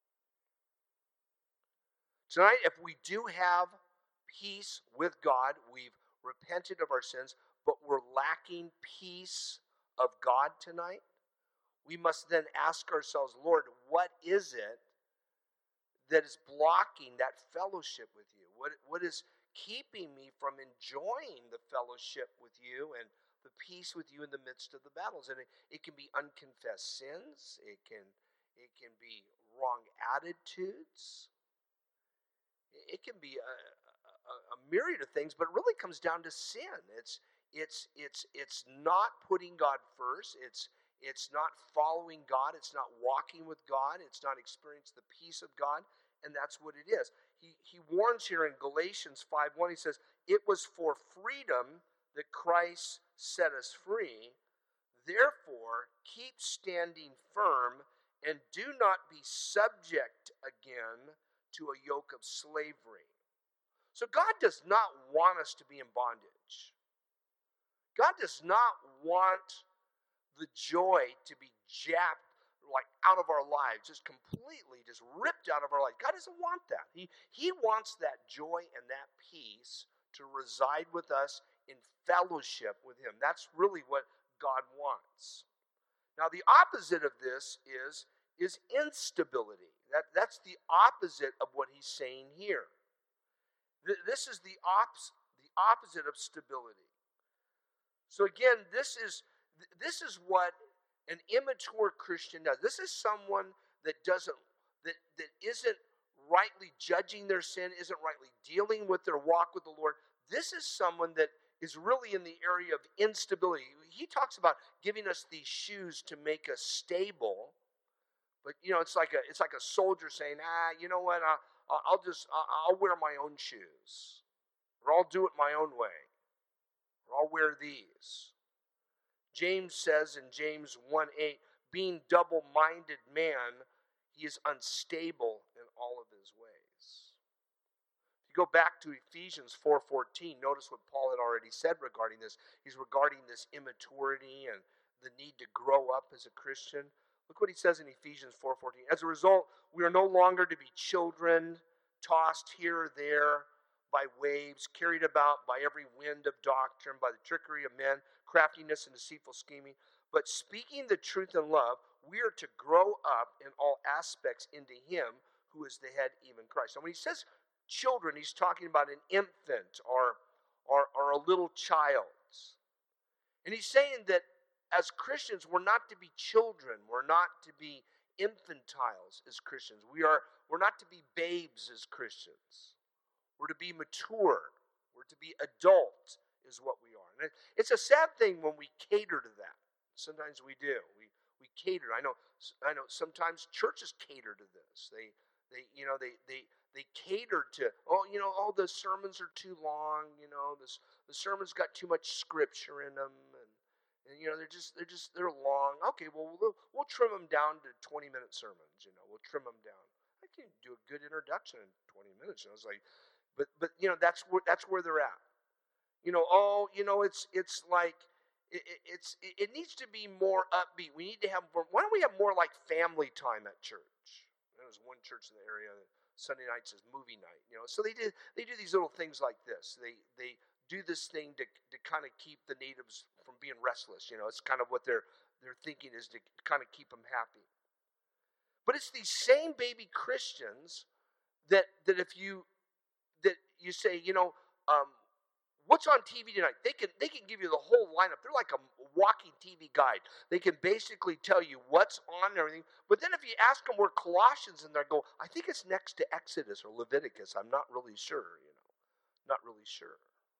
Tonight, if we do have peace with God, we've repented of our sins, but we're lacking peace of God tonight, we must then ask ourselves, Lord, what is it that is blocking that fellowship with you? What, what is keeping me from enjoying the fellowship with you and the peace with you in the midst of the battles? And it, it can be unconfessed sins. It can, it can be wrong attitudes. It can be a, a, a myriad of things, but it really comes down to sin. It's it's it's it's not putting God first. It's it's not following God. It's not walking with God. It's not experiencing the peace of God, and that's what it is. He he warns here in Galatians five one. He says, "It was for freedom that Christ set us free. Therefore, keep standing firm, and do not be subject again to a yoke of slavery." So God does not want us to be in bondage. God does not want the joy to be jacked like out of our lives, just completely just ripped out of our lives. God doesn't want that. He he wants that joy and that peace to reside with us in fellowship with him. That's really what God wants. Now the opposite of this is is instability. That that's the opposite of what he's saying here. This is the ops the opposite of stability. So again, this is this is what an immature Christian does. This is someone that doesn't that that isn't rightly judging their sin, isn't rightly dealing with their walk with the Lord. This is someone that is really in the area of instability. He talks about giving us these shoes to make us stable, but you know, it's like a it's like a soldier saying, "Ah, you know what? I, I'll just I'll wear my own shoes, or I'll do it my own way, or I'll wear these." James says in James one eight, being double-minded man, he is unstable in all of his ways. If you go back to Ephesians four fourteen, notice what Paul had already said regarding this. He's regarding this immaturity and the need to grow up as a Christian. Look what he says in Ephesians four fourteen. As a result, we are no longer to be children, tossed here or there by waves, carried about by every wind of doctrine, by the trickery of men, craftiness and deceitful scheming. But speaking the truth in love, we are to grow up in all aspects into him who is the head, even Christ. And when he says children, he's talking about an infant or, or, or a little child. And he's saying that as Christians, we're not to be children. We're not to be infantiles as Christians. We are, we're not to be babes as Christians. We're to be mature. We're to be adult is what we are. And it's a sad thing when we cater to that. Sometimes we do. We we cater. I know I know sometimes churches cater to this. They they you know they they they cater to, oh, you know, oh, the sermons are too long, you know, this the sermon's got too much scripture in them, and and you know, they're just they're just they're long. Okay, well we'll we'll trim them down to twenty minute sermons, you know. We'll trim them down. I can do a good introduction in twenty minutes. You know, it's like But but you know that's where that's where they're at. You know, oh, you know, it's it's like it, it's it, it needs to be more upbeat. We need to have more, why don't we have more like family time at church? There was one church in the area that Sunday nights is movie night. You know, so they did they do these little things like this. They they do this thing to to kind of keep the natives from being restless. You know, it's kind of what they're they're thinking is to kind of keep them happy. But it's these same baby Christians that that if you that you say, you know, um, what's on T V tonight? They can they can give you the whole lineup. They're like a walking T V guide. They can basically tell you what's on and everything. But then if you ask them where Colossians in there, go, I think it's next to Exodus or Leviticus. I'm not really sure, you know, not really sure.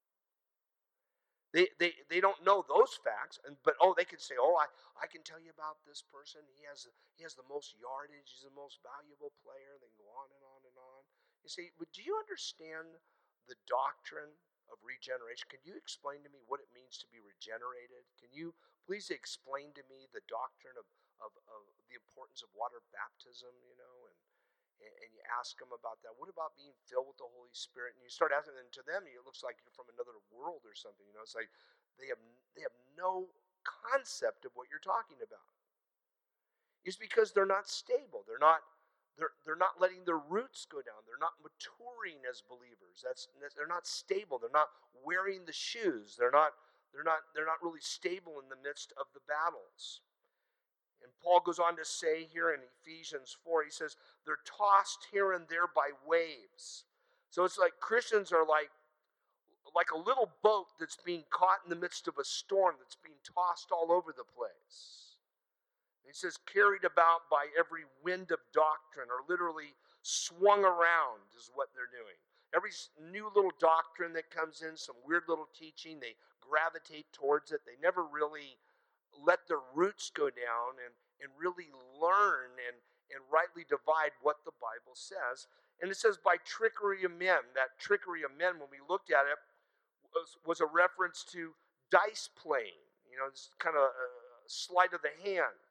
They they they don't know those facts, and but oh, they can say, oh, I, I can tell you about this person. He has he has the most yardage. He's the most valuable player. They can go on and on and on. You say, but do you understand the doctrine of regeneration? Can you explain to me what it means to be regenerated? Can you please explain to me the doctrine of, of, of the importance of water baptism, you know, and, and, and you ask them about that. What about being filled with the Holy Spirit? And you start asking them, to them, it looks like you're from another world or something, you know. It's like they have, they have no concept of what you're talking about. It's because they're not stable. They're not They're, they're not letting their roots go down. They're not maturing as believers. That's, they're not stable. They're not wearing the shoes. They're not, they're not, they're not really stable in the midst of the battles. And Paul goes on to say here in Ephesians four, he says, they're tossed here and there by waves. So it's like Christians are like, like a little boat that's being caught in the midst of a storm that's being tossed all over the place. He says, carried about by every wind of doctrine, or literally swung around is what they're doing. Every new little doctrine that comes in, some weird little teaching, they gravitate towards it. They never really let their roots go down and, and really learn and, and rightly divide what the Bible says. And it says, by trickery of men. That trickery of men, when we looked at it, was, was a reference to dice playing. You know, it's kind of a sleight of the hand.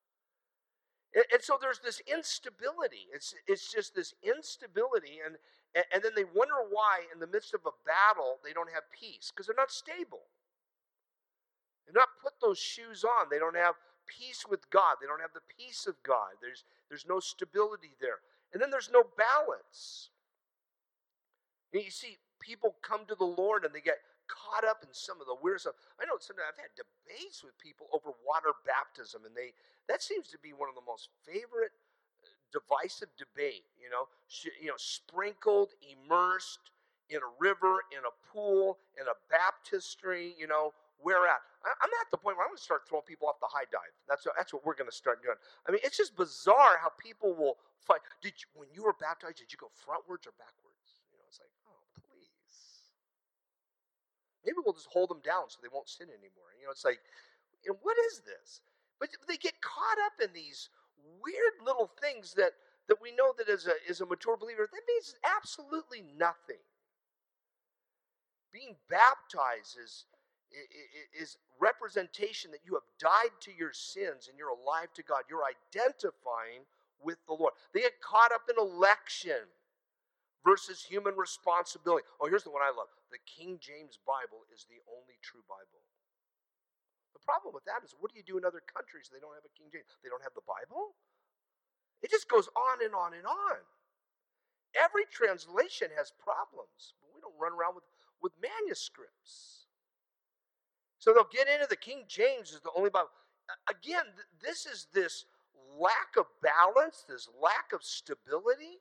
And, and so there's this instability. It's it's just this instability, and And, and then they wonder why in the midst of a battle they don't have peace, because they're not stable. They've not put those shoes on. They don't have peace with God. They don't have the peace of God. There's, there's no stability there. And then there's no balance. And you see, people come to the Lord and they get caught up in some of the weird stuff. I know sometimes I've had debates with people over water baptism, and they that seems to be one of the most favorite uh, divisive debate. You know, Sh- you know, sprinkled, immersed in a river, in a pool, in a baptistry. You know, where at? I, I'm at the point where I'm going to start throwing people off the high dive. That's what, that's what we're going to start doing. I mean, it's just bizarre how people will fight. Did you, when you were baptized, did you go frontwards or backwards? You know, it's like, oh, please. Maybe we'll just hold them down so they won't sin anymore. You know, it's like, you know, what is this? But they get caught up in these weird little things that, that we know that as a, as a mature believer, that means absolutely nothing. Being baptized is, is representation that you have died to your sins and you're alive to God. You're identifying with the Lord. They get caught up in election versus human responsibility. Oh, here's the one I love. The King James Bible is the only true Bible. The problem with that is, what do you do in other countries they don't have a King James? They don't have the Bible? It just goes on and on and on. Every translation has problems, but we don't run around with, with manuscripts. So they'll get into the King James is the only Bible. Again, this is this lack of balance, this lack of stability.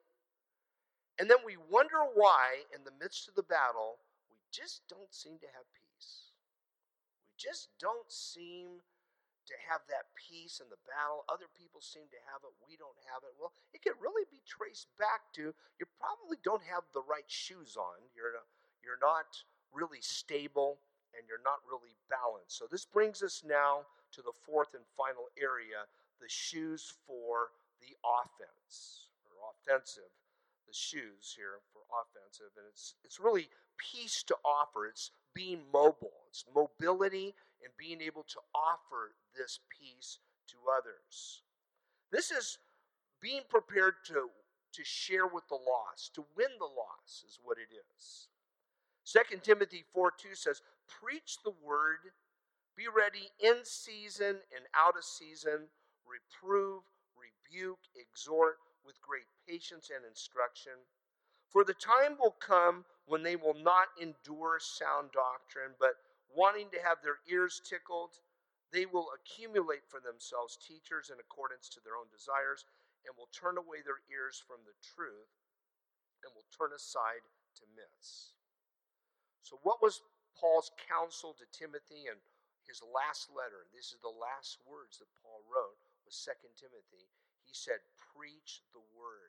And then we wonder why, in the midst of the battle, we just don't seem to have peace. We just don't seem to have that peace in the battle. Other people seem to have it. We don't have it. Well, it could really be traced back to you probably don't have the right shoes on. You're, you're not really stable, and you're not really balanced. So this brings us now to the fourth and final area, the shoes for the offense, or offensive. The shoes here for offensive, and it's it's really peace to offer. It's being mobile. It's mobility and being able to offer this peace to others. This is being prepared to, to share with the lost, to win the lost is what it is. Second Timothy four two says, preach the word, be ready in season and out of season, reprove, rebuke, exhort, with great patience and instruction. For the time will come when they will not endure sound doctrine, but wanting to have their ears tickled, they will accumulate for themselves teachers in accordance to their own desires, and will turn away their ears from the truth, and will turn aside to myths. So what was Paul's counsel to Timothy in his last letter? This is the last words that Paul wrote, was Second Timothy. He said, preach the word.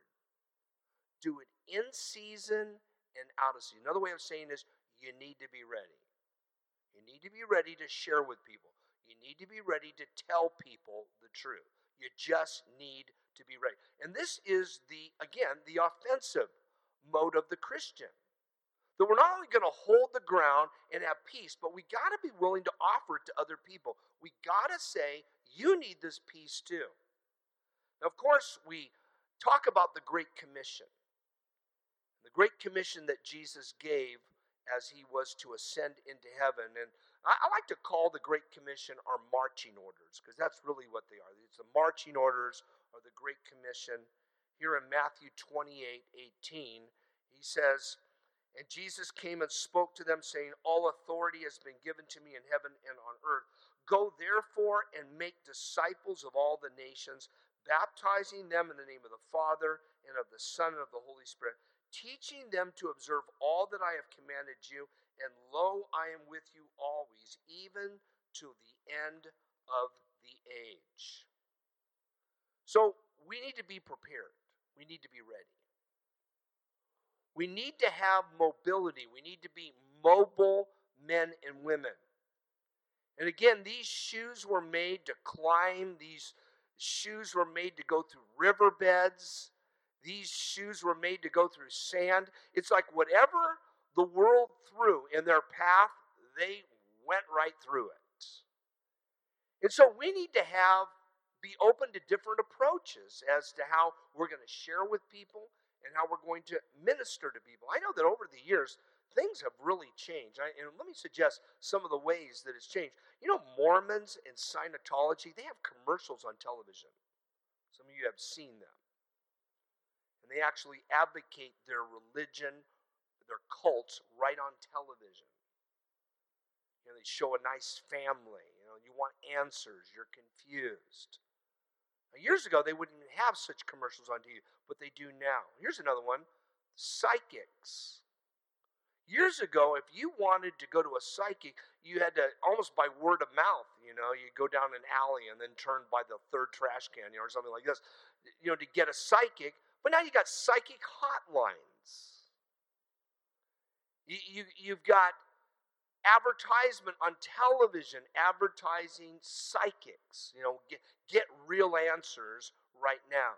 Do it in season and out of season. Another way of saying is, you need to be ready. You need to be ready to share with people. You need to be ready to tell people the truth. You just need to be ready. And this is the, again, the offensive mode of the Christian. That we're not only going to hold the ground and have peace, but we got to be willing to offer it to other people. We got to say, you need this peace too. Now, of course, we talk about the Great Commission. The Great Commission that Jesus gave as he was to ascend into heaven. And I, I like to call the Great Commission our marching orders, because that's really what they are. It's the marching orders of the Great Commission. Here in Matthew twenty-eight eighteen, he says, and Jesus came and spoke to them, saying, all authority has been given to me in heaven and on earth. Go therefore and make disciples of all the nations, baptizing them in the name of the Father and of the Son and of the Holy Spirit, teaching them to observe all that I have commanded you, and lo, I am with you always, even to the end of the age. So we need to be prepared. We need to be ready. We need to have mobility. We need to be mobile men and women. And again, these shoes were made to climb. These shoes were made to go through riverbeds. These shoes were made to go through sand. It's like whatever the world threw in their path, they went right through it. And so we need to have, be open to different approaches as to how we're going to share with people and how we're going to minister to people. I know that over the years, things have really changed. I, and let me suggest some of the ways that it's changed. You know, Mormons and Scientology, they have commercials on television. Some of you have seen them. And they actually advocate their religion, their cults, right on television. You know, they show a nice family. You know, you want answers. You're confused. Now, years ago, they wouldn't even have such commercials on T V, but they do now. Here's another one. Psychics. Years ago, if you wanted to go to a psychic, you had to, almost by word of mouth, you know, you go down an alley and then turn by the third trash can, you know, or something like this, you know, to get a psychic. But now you got psychic hotlines. You, you, you've got advertisement on television advertising psychics. You know, get, get real answers right now.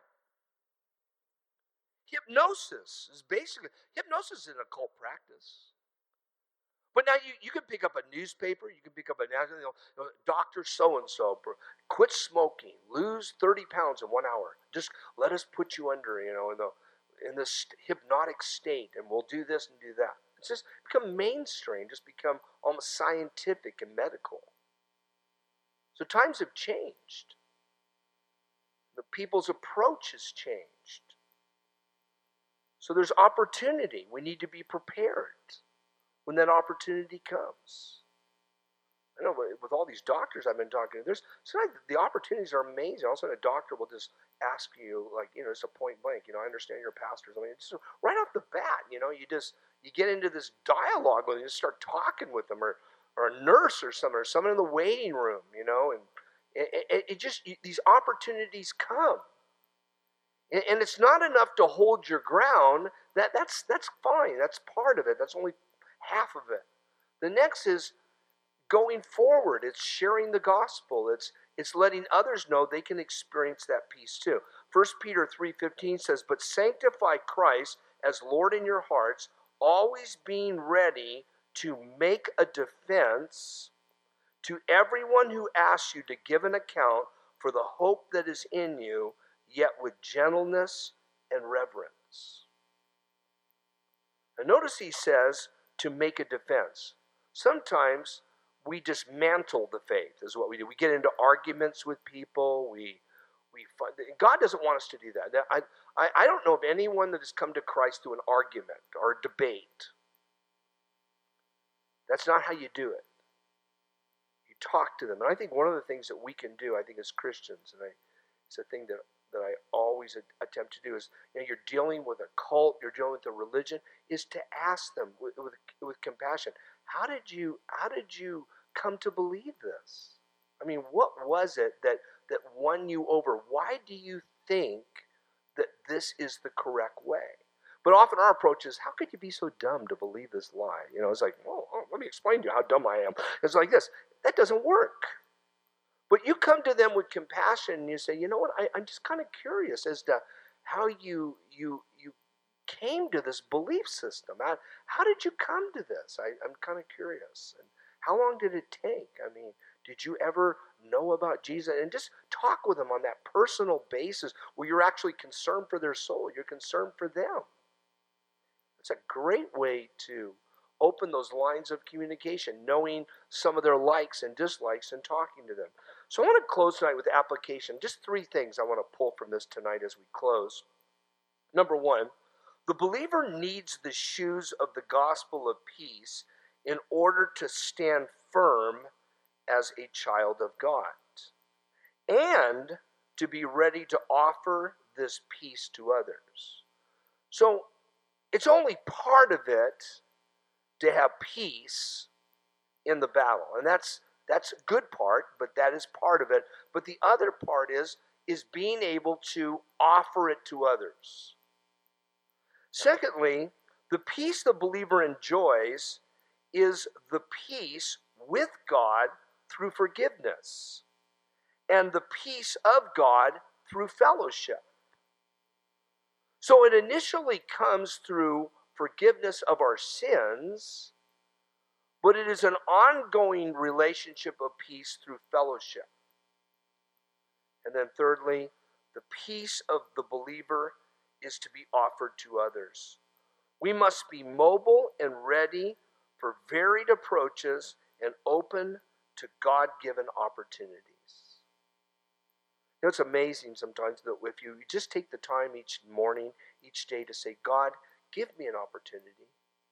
Hypnosis is basically, hypnosis is an occult practice. But now you, you can pick up a newspaper, you can pick up a, you know, Doctor So-and-so, quit smoking, lose thirty pounds in one hour. Just let us put you under, you know, in the in this hypnotic state, and we'll do this and do that. It's just become mainstream, just become almost scientific and medical. So times have changed. The people's approach has changed. So there's opportunity. We need to be prepared when that opportunity comes. I know with all these doctors I've been talking to, there's sometimes the opportunities are amazing. All of a sudden a doctor will just ask you, like, you know, it's a point blank, you know, I understand you're pastors. I mean, just right off the bat, you know, you just, you get into this dialogue with them, you just start talking with them, or, or a nurse or someone, or someone in the waiting room, you know, and it, it, it just, these opportunities come. And, and it's not enough to hold your ground. That, that's, that's fine. That's part of it. That's only half of it. The next is going forward. It's sharing the gospel. It's it's letting others know they can experience that peace too. First Peter three fifteen says, "But sanctify Christ as Lord in your hearts, always being ready to make a defense to everyone who asks you to give an account for the hope that is in you, yet with gentleness and reverence." Now notice he says to make a defense. Sometimes we dismantle the faith is what we do. We get into arguments with people. We, we find, God doesn't want us to do that. I, I, I don't know of anyone that has come to Christ through an argument or a debate. That's not how you do it. You talk to them. And I think one of the things that we can do, I think as Christians, and I, it's a thing that, that I always attempt to do, is, you know, you're dealing with a cult, you're dealing with a religion, is to ask them with, with, with compassion, how did you, how did you come to believe this? I mean, what was it that, that won you over? Why do you think that this is the correct way? But often our approach is, how could you be so dumb to believe this lie? You know, it's like, well, oh, let me explain to you how dumb I am. It's like this. That doesn't work. But you come to them with compassion and you say, you know what, I, I'm just kind of curious as to how you you you came to this belief system. How, how did you come to this? I, I'm kind of curious. And how long did it take? I mean, did you ever know about Jesus? And just talk with them on that personal basis where you're actually concerned for their soul. You're concerned for them. It's a great way to open those lines of communication, knowing some of their likes and dislikes and talking to them. So I want to close tonight with application. Just three things I want to pull from this tonight as we close. Number one, the believer needs the shoes of the gospel of peace in order to stand firm as a child of God and to be ready to offer this peace to others. So it's only part of it to have peace in the battle. And that's that's a good part, but that is part of it. But the other part is, is being able to offer it to others. Secondly, the peace the believer enjoys is the peace with God through forgiveness and the peace of God through fellowship. So it initially comes through forgiveness of our sins, but it is an ongoing relationship of peace through fellowship. And then thirdly, the peace of the believer is to be offered to others. We must be mobile and ready for varied approaches and open to God-given opportunities. You know, it's amazing sometimes that if you just take the time each morning, each day to say, God, give me an opportunity.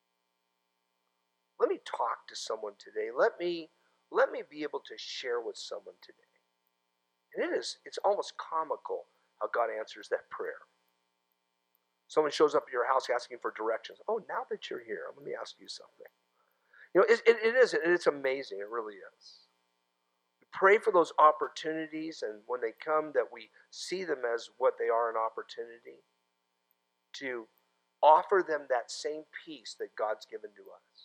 Let me talk to someone today. Let me, let me be able to share with someone today. And it is, it's almost comical how God answers that prayer. Someone shows up at your house asking for directions. Oh, now that you're here, let me ask you something. You know, it, it, it is, it's amazing. It really is. We pray for those opportunities, and when they come, that we see them as what they are, an opportunity to offer them that same peace that God's given to us.